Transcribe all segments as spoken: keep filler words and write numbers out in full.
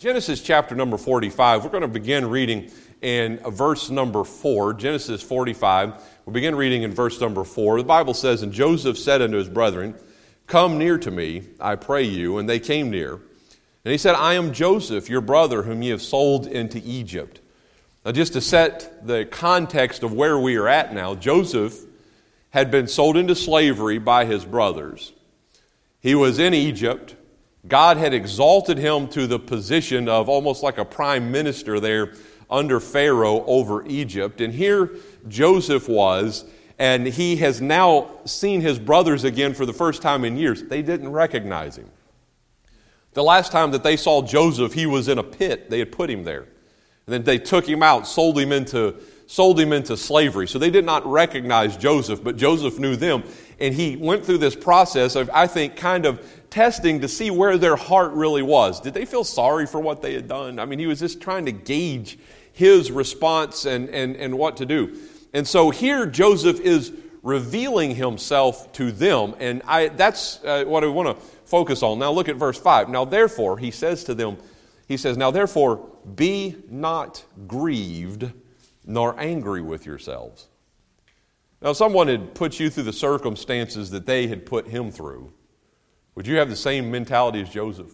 Genesis chapter number forty-five, we're going to begin reading in verse number four. Genesis forty-five, we'll begin reading in verse number four. The Bible says, "And Joseph said unto his brethren, Come near to me, I pray you. And they came near. And he said, I am Joseph, your brother, whom ye have sold into Egypt." Now just to set the context of where we are at now, Joseph had been sold into slavery by his brothers. He was in Egypt. God had exalted him to the position of almost like a prime minister there under Pharaoh over Egypt. And here Joseph was, and he has now seen his brothers again for the first time in years. They didn't recognize him. The last time that they saw Joseph, he was in a pit. They had put him there. And then they took him out, sold him into, sold him into slavery. So they did not recognize Joseph, but Joseph knew them. And he went through this process of, I think, kind of testing to see where their heart really was. Did they feel sorry for what they had done? I mean, he was just trying to gauge his response and, and, and what to do. And so here Joseph is revealing himself to them. And I, that's uh, what I want to focus on. Now look at verse five. Now therefore, he says to them, he says, Now therefore, be not grieved nor angry with yourselves. Now if someone had put you through the circumstances that they had put him through, would you have the same mentality as Joseph?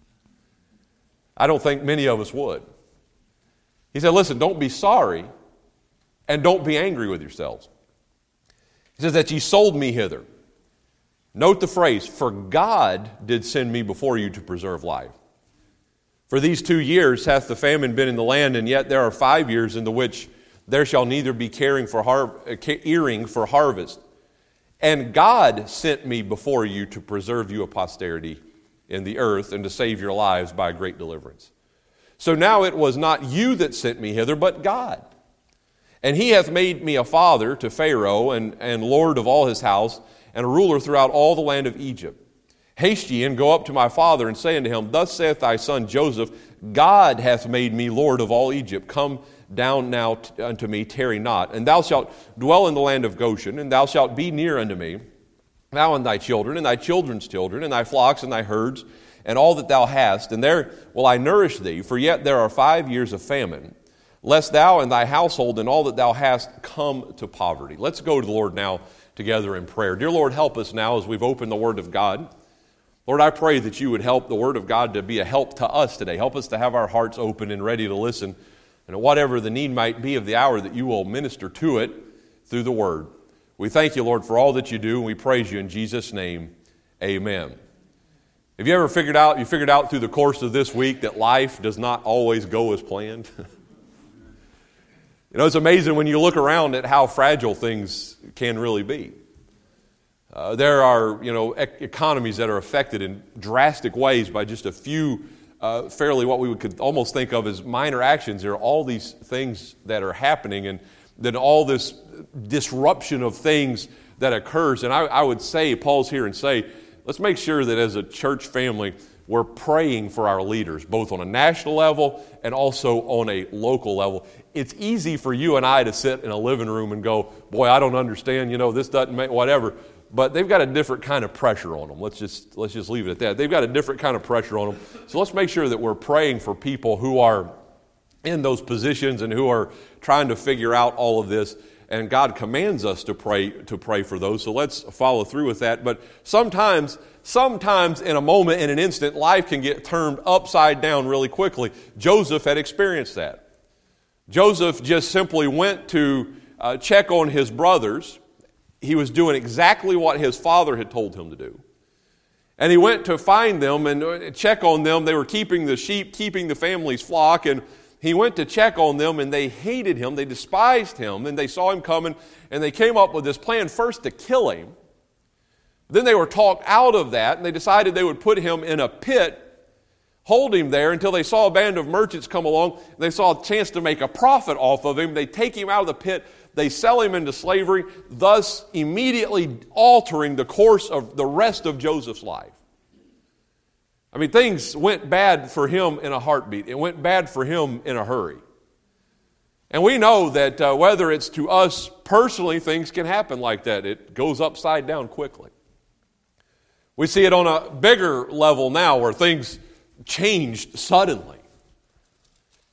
I don't think many of us would. He said, listen, don't be sorry and don't be angry with yourselves. He says that ye sold me hither. Note the phrase, for God did send me before you to preserve life. For these two years hath the famine been in the land, and yet there are five years in the which there shall neither be caring for har- earing for harvest. And God sent me before you to preserve you a posterity in the earth and to save your lives by a great deliverance. So now it was not you that sent me hither, but God. And he hath made me a father to Pharaoh and, and lord of all his house and a ruler throughout all the land of Egypt. Haste ye and go up to my father and say unto him, Thus saith thy son Joseph, God hath made me lord of all Egypt. Come down now t- unto me, tarry not. And thou shalt dwell in the land of Goshen, and thou shalt be near unto me, thou and thy children, and thy children's children, and thy flocks and thy herds, and all that thou hast. And there will I nourish thee, for yet there are five years of famine, lest thou and thy household and all that thou hast come to poverty. Let's go to the Lord now together in prayer. Dear Lord, help us now as we've opened the Word of God. Lord, I pray that you would help the Word of God to be a help to us today. Help us to have our hearts open and ready to listen. And whatever the need might be of the hour, that you will minister to it through the Word. We thank you, Lord, for all that you do, and we praise you in Jesus' name. Amen. Have you ever figured out, you figured out through the course of this week that life does not always go as planned? You know, it's amazing when you look around at how fragile things can really be. Uh, there are, you know, ec- economies that are affected in drastic ways by just a few uh, fairly what we would could almost think of as minor actions. There are all these things that are happening, and then all this disruption of things that occurs. And I, I would say, pause here and say, let's make sure that as a church family, we're praying for our leaders, both on a national level and also on a local level. It's easy for you and I to sit in a living room and go, boy, I don't understand, you know, this doesn't make whatever. But they've got a different kind of pressure on them. Let's just let's just leave it at that. They've got a different kind of pressure on them. So let's make sure that we're praying for people who are in those positions and who are trying to figure out all of this. And God commands us to pray to pray for those. So let's follow through with that. But sometimes, sometimes in a moment, in an instant, life can get turned upside down really quickly. Joseph had experienced that. Joseph just simply went to uh, check on his brothers. He was doing exactly what his father had told him to do. And he went to find them and check on them. They were keeping the sheep, keeping the family's flock, and he went to check on them, and they hated him. They despised him, and they saw him coming, and they came up with this plan first to kill him. Then they were talked out of that, and they decided they would put him in a pit, hold him there until they saw a band of merchants come along. And they saw a chance to make a profit off of him. They take him out of the pit. They sell him into slavery, thus immediately altering the course of the rest of Joseph's life. I mean, things went bad for him in a heartbeat. It went bad for him in a hurry. And we know that uh, whether it's to us personally, things can happen like that. It goes upside down quickly. We see it on a bigger level now where things changed suddenly.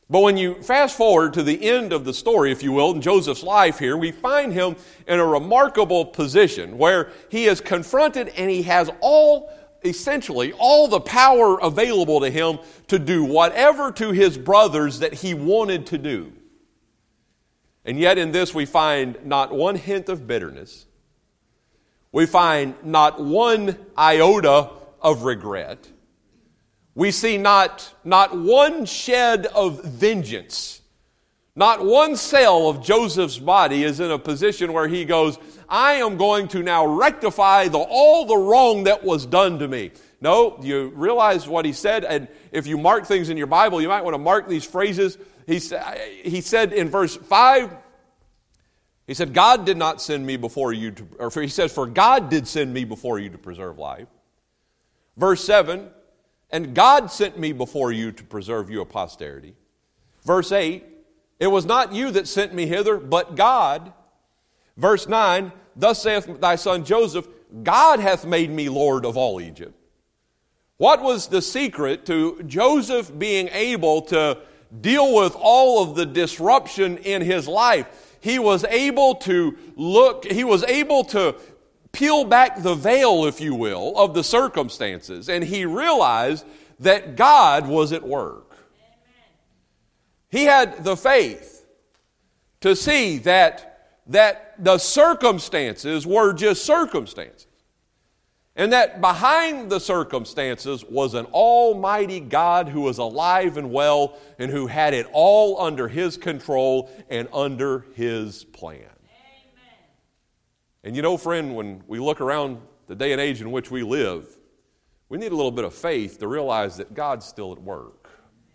But when you fast forward to the end of the story, if you will, in Joseph's life here, we find him in a remarkable position where he is confronted and he has all, essentially, all the power available to him to do whatever to his brothers that he wanted to do. And yet in this we find not one hint of bitterness. We find not one iota of regret. We see not, not one shed of vengeance. Not one cell of Joseph's body is in a position where he goes, I am going to now rectify the, all the wrong that was done to me. No, you realize what he said, and if you mark things in your Bible, you might want to mark these phrases. He, he said in verse five, he said, God did not send me before you to, or he says, for God did send me before you to preserve life. Verse seven, and God sent me before you to preserve you a posterity. Verse eight, it was not you that sent me hither, but God. Verse nine, thus saith thy son Joseph, God hath made me Lord of all Egypt. What was the secret to Joseph being able to deal with all of the disruption in his life? He was able to look, he was able to peel back the veil, if you will, of the circumstances, and he realized that God was at work. Amen. He had the faith to see that, that the circumstances were just circumstances, and that behind the circumstances was an almighty God who was alive and well and who had it all under His control and under His plan. And you know, friend, when we look around the day and age in which we live, we need a little bit of faith to realize that God's still at work.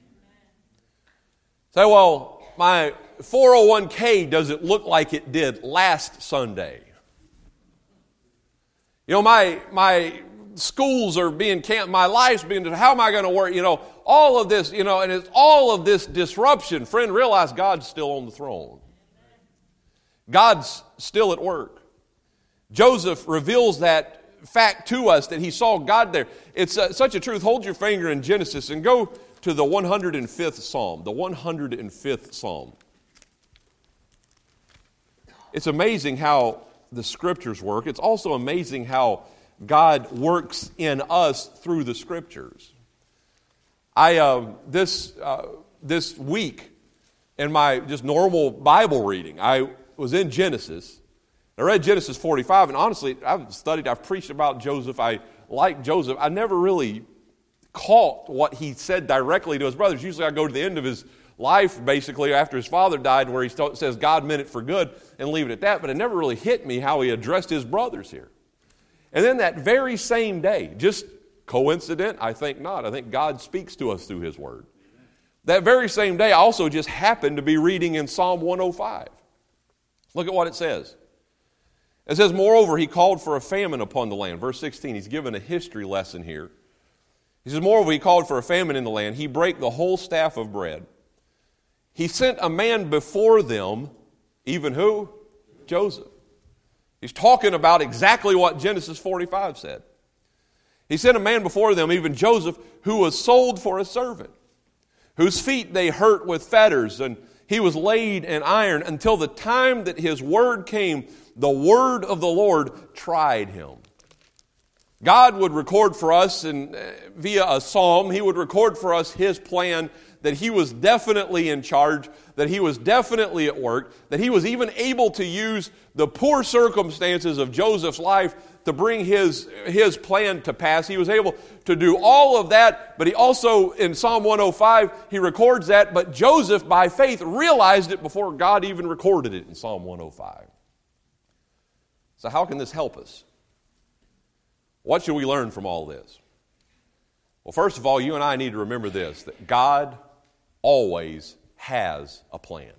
Say, well, my four oh one k doesn't look like it did last Sunday. You know, my my schools are being canceled, my life's being, how am I going to work? You know, all of this, you know, and it's all of this disruption. Friend, realize God's still on the throne. God's still at work. Joseph reveals that fact to us, that he saw God there. It's uh, such a truth. Hold your finger in Genesis and go to the one hundred fifth Psalm. The one hundred fifth Psalm. It's amazing how the Scriptures work. It's also amazing how God works in us through the Scriptures. I uh, this uh, this week in my just normal Bible reading, I was in Genesis. I read Genesis forty-five, and honestly, I've studied, I've preached about Joseph. I like Joseph. I never really caught what he said directly to his brothers. Usually I go to the end of his life, basically, after his father died, where he says God meant it for good, and leave it at that. But it never really hit me how he addressed his brothers here. And then that very same day, just coincident? I think not. I think God speaks to us through His Word. That very same day, I also just happened to be reading in Psalm one oh five. Look at what it says. It says, moreover, he called for a famine upon the land. Verse sixteen, he's given a history lesson here. He says, moreover, he called for a famine in the land. He brake the whole staff of bread. He sent a man before them, even who? Joseph. He's talking about exactly what Genesis forty-five said. He sent a man before them, even Joseph, who was sold for a servant, whose feet they hurt with fetters, and he was laid in iron until the time that his word came. The word of the Lord tried him. God would record for us, and via a psalm, He would record for us His plan, that He was definitely in charge, that He was definitely at work, that He was even able to use the poor circumstances of Joseph's life to bring his, his plan to pass. He was able to do all of that, but he also, in Psalm one oh five, he records that, but Joseph, by faith, realized it before God even recorded it in Psalm one oh five. So how can this help us? What should we learn from all this? Well, first of all, you and I need to remember this, that God always has a plan.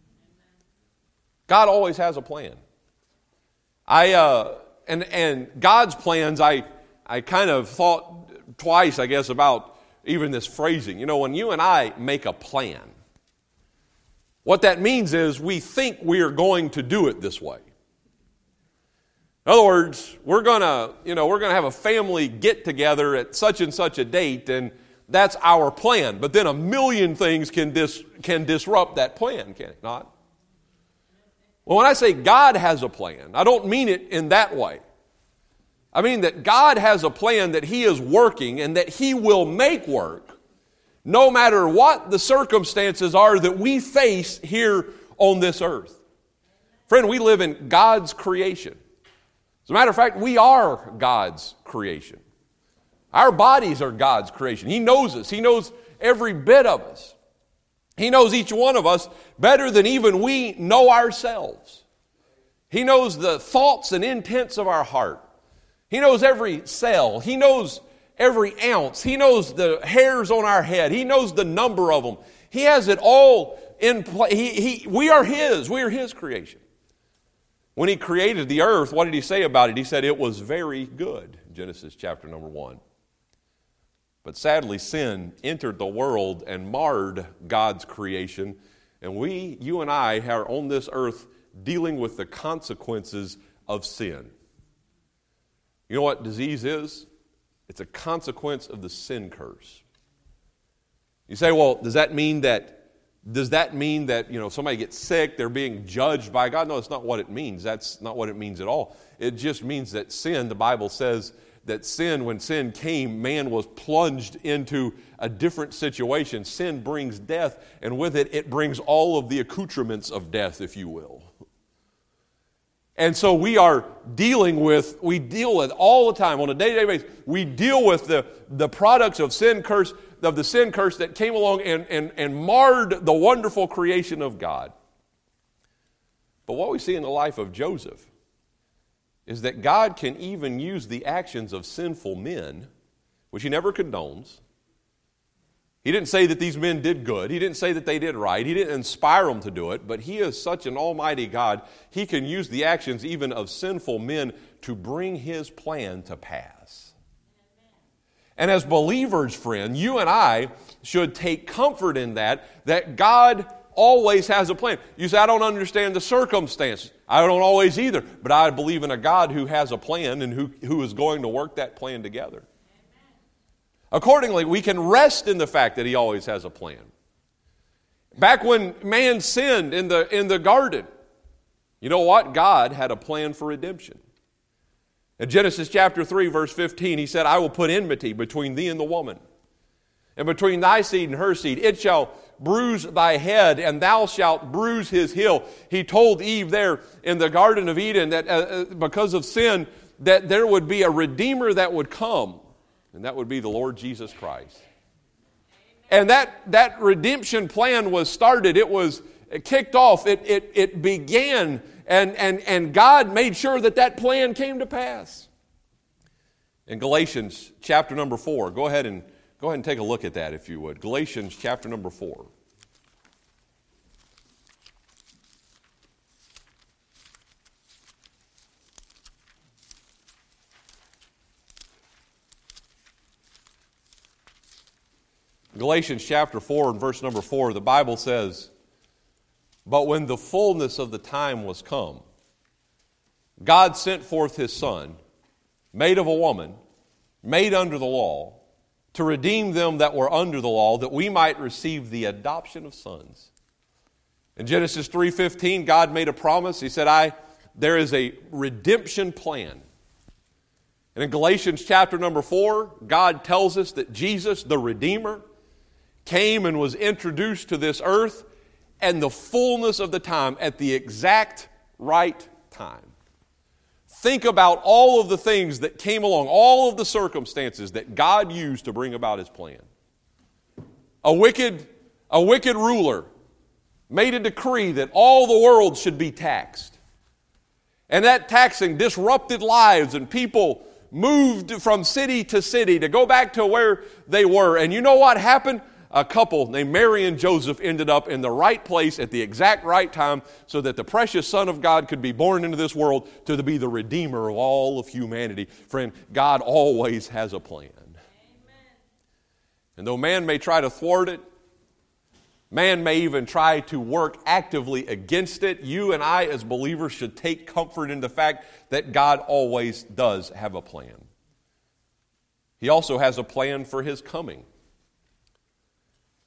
God always has a plan. I uh, and and God's plans, I I kind of thought twice, I guess, about even this phrasing. You know, when you and I make a plan, what that means is we think we are going to do it this way. In other words, we're gonna, you know, we're gonna have a family get together at such and such a date, and That's our plan. But then a million things can dis, can disrupt that plan, can it not? Well, when I say God has a plan, I don't mean it in that way. I mean that God has a plan that He is working and that He will make work no matter what the circumstances are that we face here on this earth. Friend, we live in God's creation. As a matter of fact, we are God's creation. Our bodies are God's creation. He knows us. He knows every bit of us. He knows each one of us better than even we know ourselves. He knows the thoughts and intents of our heart. He knows every cell. He knows every ounce. He knows the hairs on our head. He knows the number of them. He has it all in place. He, he, we are His. We are His creation. When He created the earth, what did He say about it? He said it was very good. Genesis chapter number one. But sadly, sin entered the world and marred God's creation. And we, you and I, are on this earth dealing with the consequences of sin. You know what disease is? It's a consequence of the sin curse. You say, well, does that mean that does that mean that, you know, somebody gets sick, they're being judged by God? No, that's not what it means. That's not what it means at all. It just means that sin, the Bible says that sin, when sin came, man was plunged into a different situation. Sin brings death, and with it, it brings all of the accoutrements of death, if you will. And so we are dealing with, we deal with all the time, on a day-to-day basis, we deal with the, the products of sin curse, of the sin curse that came along and, and, and marred the wonderful creation of God. But what we see in the life of Joseph is that God can even use the actions of sinful men, which He never condones. He didn't say that these men did good. He didn't say that they did right. He didn't inspire them to do it. But He is such an almighty God, He can use the actions even of sinful men to bring His plan to pass. And as believers, friend, you and I should take comfort in that, that God always has a plan. You say, I don't understand the circumstances. I don't always either. But I believe in a God who has a plan and who, who is going to work that plan together. Accordingly, we can rest in the fact that He always has a plan. Back when man sinned in the, in the garden, you know what? God had a plan for redemption. In Genesis chapter three, verse fifteen, He said, I will put enmity between thee and the woman, and between thy seed and her seed. It shall bruise thy head, and thou shalt bruise his heel. He told Eve there in the Garden of Eden that uh, because of sin, that there would be a Redeemer that would come, and that would be the Lord Jesus Christ. And that, that redemption plan was started. It was kicked off. It, it, it began, and, and, and God made sure that that plan came to pass. In Galatians chapter number four, go ahead and go ahead and take a look at that if you would. Galatians chapter number four. Galatians chapter four and verse number four, the Bible says, but when the fullness of the time was come, God sent forth His Son, made of a woman, made under the law, to redeem them that were under the law, that we might receive the adoption of sons. In Genesis three fifteen, God made a promise. He said, I, there is a redemption plan. And in Galatians chapter number four, God tells us that Jesus, the Redeemer, came and was introduced to this earth and the fullness of the time at the exact right time. Think about all of the things that came along, all of the circumstances that God used to bring about His plan. A wicked, a wicked ruler made a decree that all the world should be taxed. And that taxing disrupted lives, and people moved from city to city to go back to where they were. And you know what happened? A couple named Mary and Joseph ended up in the right place at the exact right time so that the precious Son of God could be born into this world to be the Redeemer of all of humanity. Friend, God always has a plan. Amen. And though man may try to thwart it, man may even try to work actively against it, you and I as believers should take comfort in the fact that God always does have a plan. He also has a plan for His coming.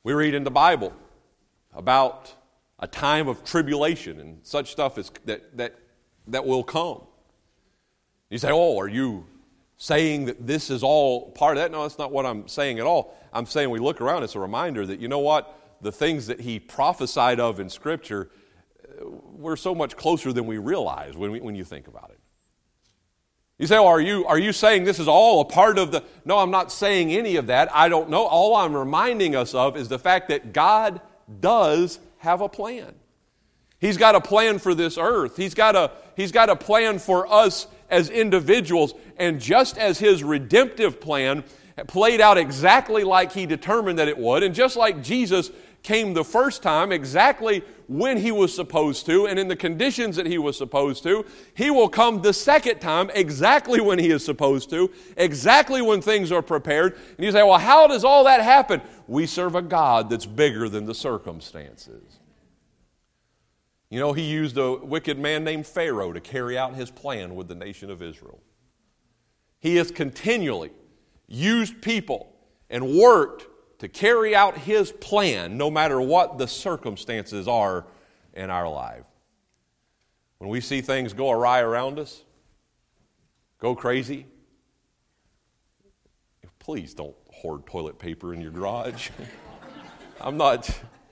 We read in the Bible about a time of tribulation and such stuff is, that, that, that will come. You say, oh, are you saying that this is all part of that? No, that's not what I'm saying at all. I'm saying we look around, it's a reminder that, you know what, the things that he prophesied of in Scripture, we're so much closer than we realize when, we, when you think about it. You say, oh, are you, are you saying this is all a part of the... No, I'm not saying any of that. I don't know. All I'm reminding us of is the fact that God does have a plan. He's got a plan for this earth. He's got a, he's got a plan for us as individuals. And just as his redemptive plan played out exactly like he determined that it would, and just like Jesus came the first time exactly when he was supposed to and in the conditions that he was supposed to, he will come the second time exactly when he is supposed to, exactly when things are prepared. And you say, well, how does all that happen? We serve a God that's bigger than the circumstances. You know, he used a wicked man named Pharaoh to carry out his plan with the nation of Israel. He has continually used people and worked to carry out his plan no matter what the circumstances are in our life. When we see things go awry around us, go crazy, please don't hoard toilet paper in your garage. I'm not...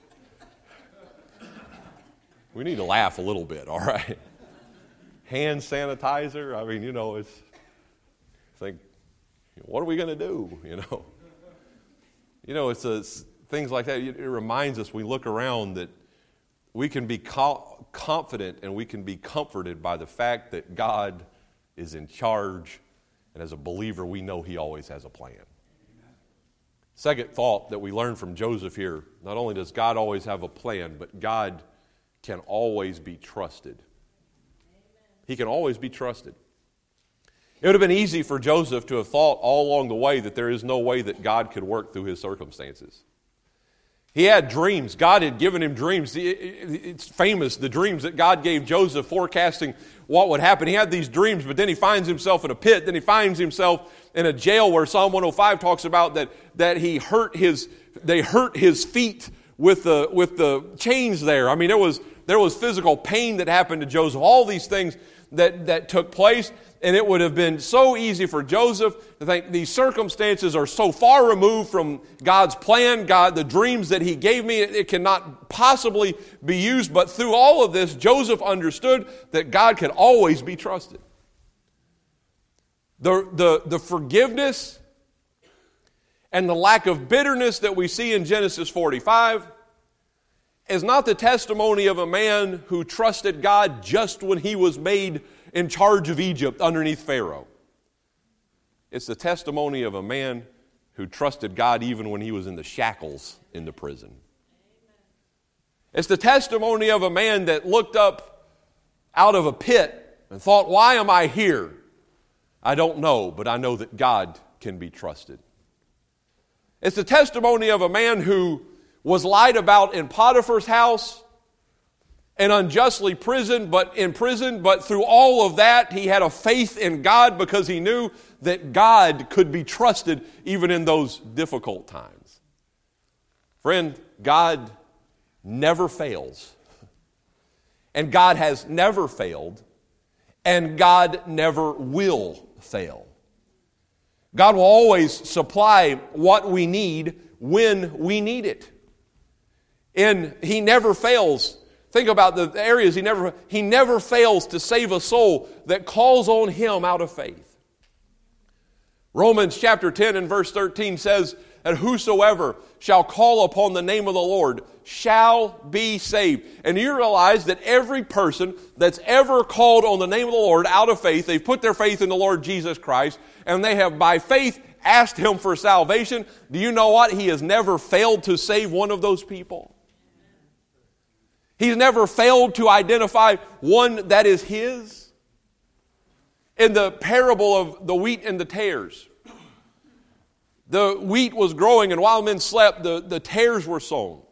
We need to laugh a little bit, all right? Hand sanitizer, I mean, you know, it's... Think, what are we going to do, you know? You know, it's, a, it's things like that. It, it reminds us, we look around, that we can be co- confident and we can be comforted by the fact that God is in charge, and as a believer, we know he always has a plan. Second thought that we learn from Joseph here, not only does God always have a plan, but God can always be trusted. He can always be trusted. It would have been easy for Joseph to have thought all along the way that there is no way that God could work through his circumstances. He had dreams. God had given him dreams. It's famous, the dreams that God gave Joseph forecasting what would happen. He had these dreams, but then he finds himself in a pit. Then he finds himself in a jail where Psalm one oh five talks about that, that he hurt his, they hurt his feet with the, with the chains there. I mean, there was, there was physical pain that happened to Joseph. All these things that, that took place. And it would have been so easy for Joseph to think these circumstances are so far removed from God's plan, God, the dreams that he gave me, it, it cannot possibly be used. But through all of this, Joseph understood that God can always be trusted. The, the, the forgiveness and the lack of bitterness that we see in Genesis forty-five is not the testimony of a man who trusted God just when he was made in charge of Egypt underneath Pharaoh. It's the testimony of a man who trusted God even when he was in the shackles in the prison. It's the testimony of a man that looked up out of a pit and thought, why am I here? I don't know, but I know that God can be trusted. It's the testimony of a man who was lied about in Potiphar's house and unjustly imprisoned, but in prison, but through all of that, he had a faith in God because he knew that God could be trusted even in those difficult times. Friend, God never fails. And God has never failed. And God never will fail. God will always supply what we need when we need it. And he never fails. Think about the areas he never, he never fails to save a soul that calls on him out of faith. Romans chapter ten and verse thirteen says that whosoever shall call upon the name of the Lord shall be saved. And you realize that every person that's ever called on the name of the Lord out of faith, they've put their faith in the Lord Jesus Christ, and they have by faith asked him for salvation. Do you know what? He has never failed to save one of those people. He's never failed to identify one that is his. In the parable of the wheat and the tares, the wheat was growing, and while men slept, the, the tares were sown.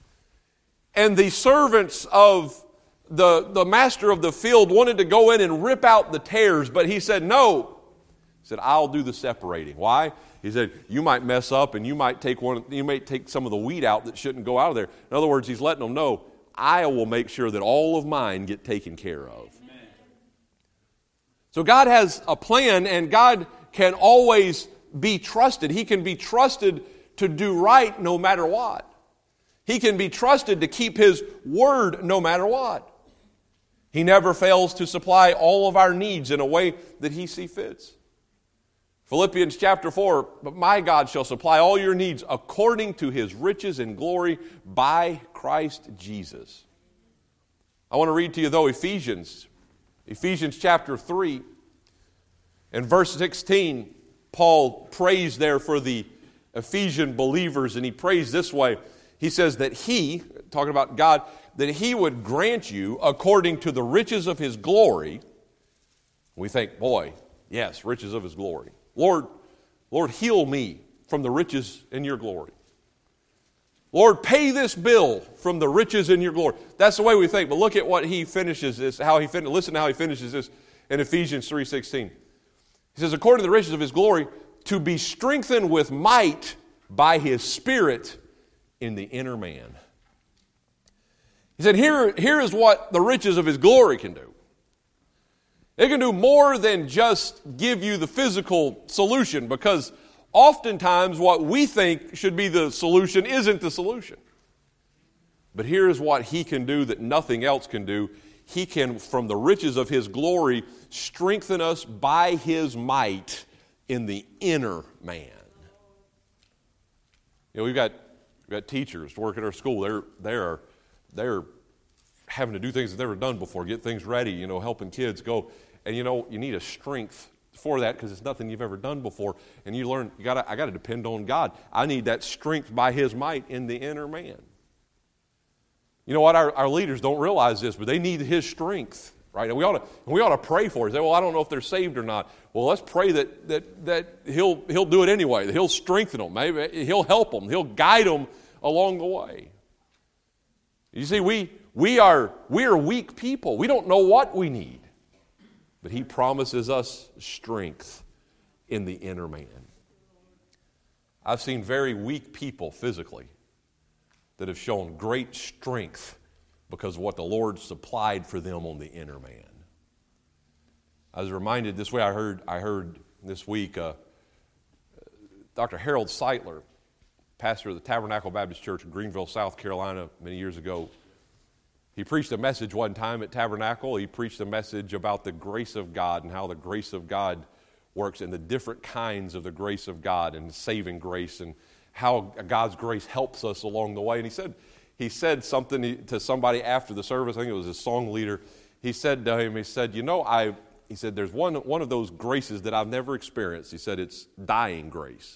And the servants of the, the master of the field wanted to go in and rip out the tares, but he said, no. He said, I'll do the separating. Why? He said, you might mess up and you might take one, you might take some of the weed out that shouldn't go out of there. In other words, he's letting them know, I will make sure that all of mine get taken care of. Amen. So God has a plan, and God can always be trusted. He can be trusted to do right no matter what. He can be trusted to keep His word no matter what. He never fails to supply all of our needs in a way that He sees fits. Philippians chapter four, but my God shall supply all your needs according to His riches and glory by Christ Jesus. I want to read to you, though, Ephesians. Ephesians chapter three and verse sixteen. Paul prays there for the Ephesian believers, and he prays this way. He says that He, talking about God, that He would grant you according to the riches of His glory. We think, boy, yes, riches of His glory. Lord, Lord, heal me from the riches in your glory. Lord, pay this bill from the riches in your glory. That's the way we think, but look at what he finishes this, how he fin- listen to how he finishes this in Ephesians three sixteen. He says, according to the riches of His glory, to be strengthened with might by His Spirit in the inner man. He said, here, here is what the riches of His glory can do. It can do more than just give you the physical solution, because oftentimes what we think should be the solution isn't the solution. But here is what He can do that nothing else can do. He can, from the riches of His glory, strengthen us by His might in the inner man. You know, we've got, we've got teachers work at our school. They're, they're, they're having to do things they've never done before, get things ready, you know, helping kids go. And, you know, you need a strength for that because it's nothing you've ever done before. And you learn, you gotta, I got to depend on God. I need that strength by His might in the inner man. You know what? Our, our leaders don't realize this, but they need His strength, right? And we ought to, we ought to pray for it. Say, well, I don't know if they're saved or not. Well, let's pray that that that He'll He'll do it anyway. That He'll strengthen them. Maybe He'll help them. He'll guide them along the way. You see, we we are we are weak people. We don't know what we need, but He promises us strength in the inner man. I've seen very weak people physically that have shown great strength because of what the Lord supplied for them on the inner man. I was reminded this way. I heard I heard this week uh, Doctor Harold Seitler, pastor of the Tabernacle Baptist Church in Greenville, South Carolina, many years ago. He preached a message one time at Tabernacle. He preached a message about the grace of God and how the grace of God works and the different kinds of the grace of God and saving grace and how God's grace helps us along the way. And he said, he said something to somebody after the service. I think it was his song leader. He said to him, he said, you know, I, he said, there's one, one of those graces that I've never experienced. He said, it's dying grace.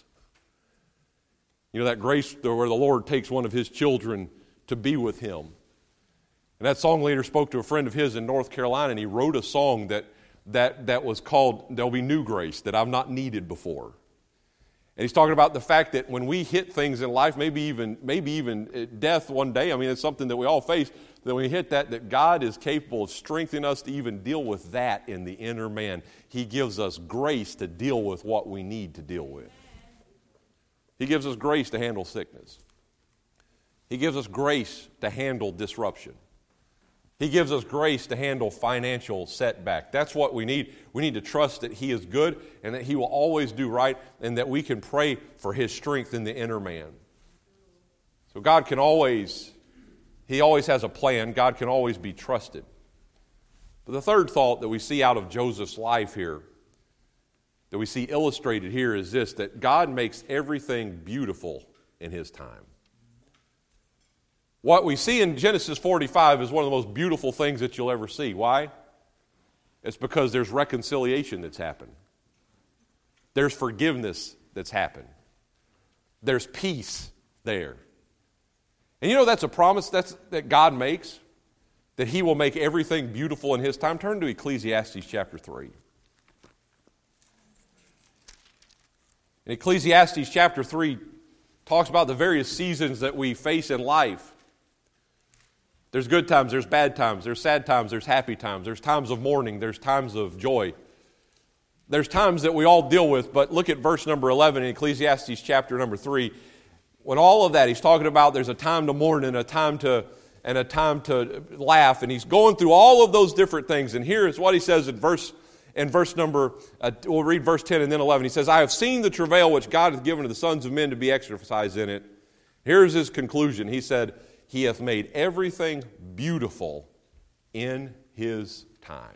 You know, that grace where the Lord takes one of His children to be with Him. And that song leader spoke to a friend of his in North Carolina, and he wrote a song that, that, that was called, There'll Be New Grace, that I've not needed before. And he's talking about the fact that when we hit things in life, maybe even maybe even death one day, I mean, it's something that we all face, that when we hit that, that God is capable of strengthening us to even deal with that in the inner man. He gives us grace to deal with what we need to deal with. He gives us grace to handle sickness. He gives us grace to handle disruption. He gives us grace to handle financial setback. That's what we need. We need to trust that He is good and that He will always do right and that we can pray for His strength in the inner man. So God can always, He always has a plan. God can always be trusted. But the third thought that we see out of Joseph's life here, that we see illustrated here is this, that God makes everything beautiful in His time. What we see in Genesis forty-five is one of the most beautiful things that you'll ever see. Why? It's because there's reconciliation that's happened. There's forgiveness that's happened. There's peace there. And you know that's a promise that's, that God makes, that He will make everything beautiful in His time. Turn to Ecclesiastes chapter three. In Ecclesiastes chapter three talks about the various seasons that we face in life. There's good times, there's bad times, there's sad times, there's happy times, there's times of mourning, there's times of joy. there's times that we all deal with, but look at verse number eleven in Ecclesiastes chapter number three. When all of that, he's talking about there's a time to mourn and a time to and a time to laugh, and he's going through all of those different things. And here is what he says in verse in verse number, uh, we'll read verse ten and then eleven. He says, I have seen the travail which God hath given to the sons of men to be exercised in it. Here's his conclusion. He said, He hath made everything beautiful in His time.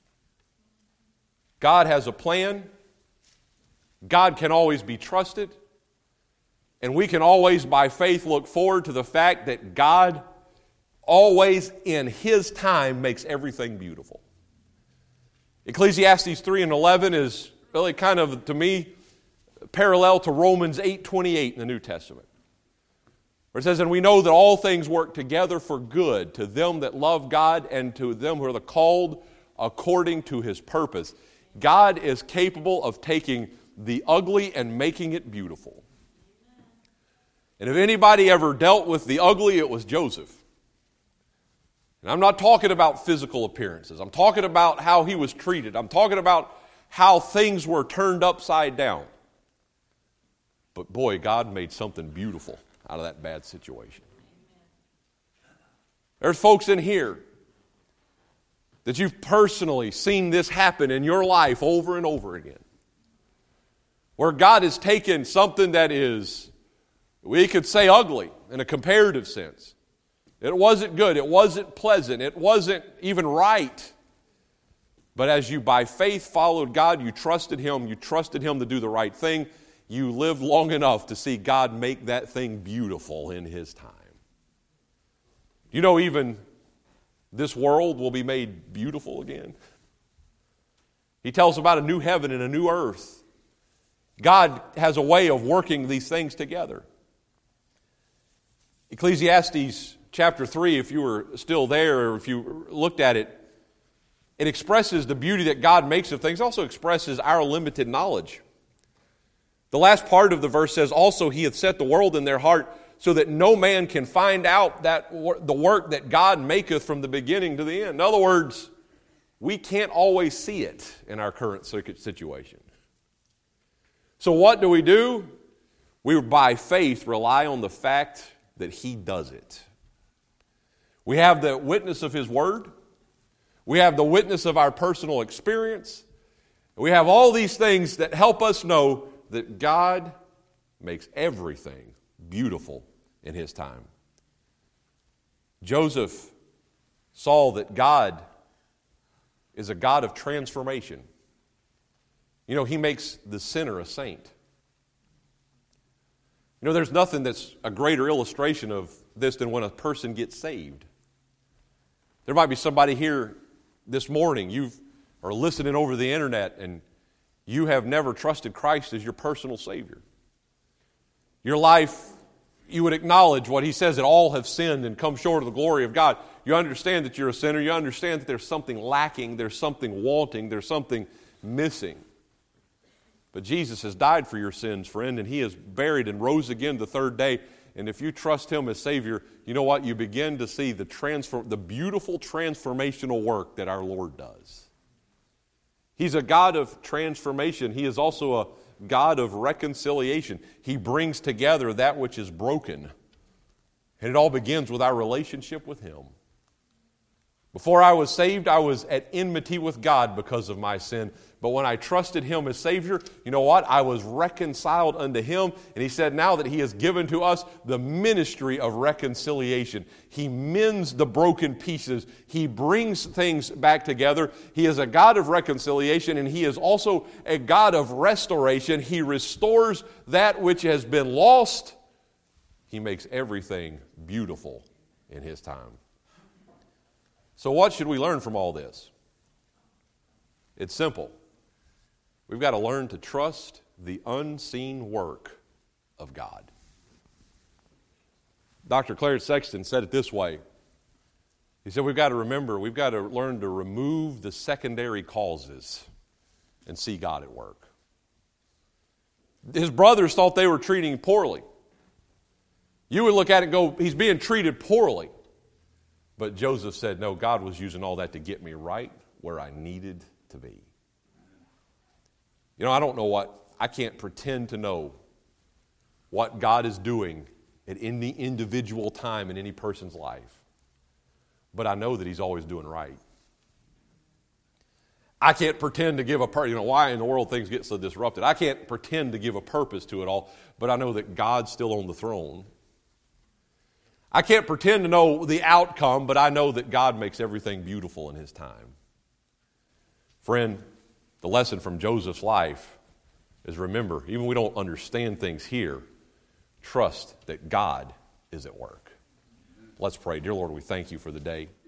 God has a plan. God can always be trusted. And we can always, by faith, look forward to the fact that God always, in His time, makes everything beautiful. Ecclesiastes three and eleven is really kind of, to me, parallel to Romans eight twenty-eight in the New Testament. Where it says, and we know that all things work together for good to them that love God and to them who are the called according to His purpose. God is capable of taking the ugly and making it beautiful. And if anybody ever dealt with the ugly, it was Joseph. And I'm not talking about physical appearances. I'm talking about how he was treated. I'm talking about how things were turned upside down. But boy, God made something beautiful out of that bad situation. There's folks in here that you've personally seen this happen in your life over and over again. Where God has taken something that is, we could say ugly in a comparative sense. It wasn't good. It wasn't pleasant. It wasn't even right. But as you by faith followed God, you trusted Him, you trusted Him to do the right thing, you lived long enough to see God make that thing beautiful in His time. You know, even this world will be made beautiful again. He tells about a new heaven and a new earth. God has a way of working these things together. Ecclesiastes chapter three, if you were still there or if you looked at it, it expresses the beauty that God makes of things. It also expresses our limited knowledge. The last part of the verse says, also He hath set the world in their heart so that no man can find out that the work that God maketh from the beginning to the end. In other words, we can't always see it in our current situation. So what do we do? We, by faith, rely on the fact that He does it. We have the witness of His Word. We have the witness of our personal experience. We have all these things that help us know that God makes everything beautiful in His time. Joseph saw that God is a God of transformation. You know, He makes the sinner a saint. You know, there's nothing that's a greater illustration of this than when a person gets saved. There might be somebody here this morning, you are listening over the internet, and you have never trusted Christ as your personal Savior. Your life, you would acknowledge what He says, that all have sinned and come short of the glory of God. You understand that you're a sinner. You understand that there's something lacking, there's something wanting, there's something missing. But Jesus has died for your sins, friend, and He is buried and rose again the third day. And if you trust Him as Savior, you know what? You begin to see the transform, the beautiful transformational work that our Lord does. He's a God of transformation. He is also a God of reconciliation. He brings together that which is broken. And it all begins with our relationship with Him. Before I was saved, I was at enmity with God because of my sin. But when I trusted Him as Savior, you know what? I was reconciled unto Him. And He said now that He has given to us the ministry of reconciliation. He mends the broken pieces. He brings things back together. He is a God of reconciliation, and He is also a God of restoration. He restores that which has been lost. He makes everything beautiful in His time. So what should we learn from all this? It's simple. We've got to learn to trust the unseen work of God. Doctor Clarence Sexton said it this way. He said we've got to remember, we've got to learn to remove the secondary causes and see God at work. His brothers thought they were treating him poorly. You would look at it and go, he's being treated poorly. But Joseph said, no, God was using all that to get me right where I needed to be. You know, I don't know what, I can't pretend to know what God is doing at any individual time in any person's life. But I know that He's always doing right. I can't pretend to give a purpose. You know, why in the world things get so disrupted? I can't pretend to give a purpose to it all, but I know that God's still on the throne. I can't pretend to know the outcome, but I know that God makes everything beautiful in His time. Friend, the lesson from Joseph's life is, remember, even we don't understand things here, trust that God is at work. Let's pray. Dear Lord, we thank You for the day.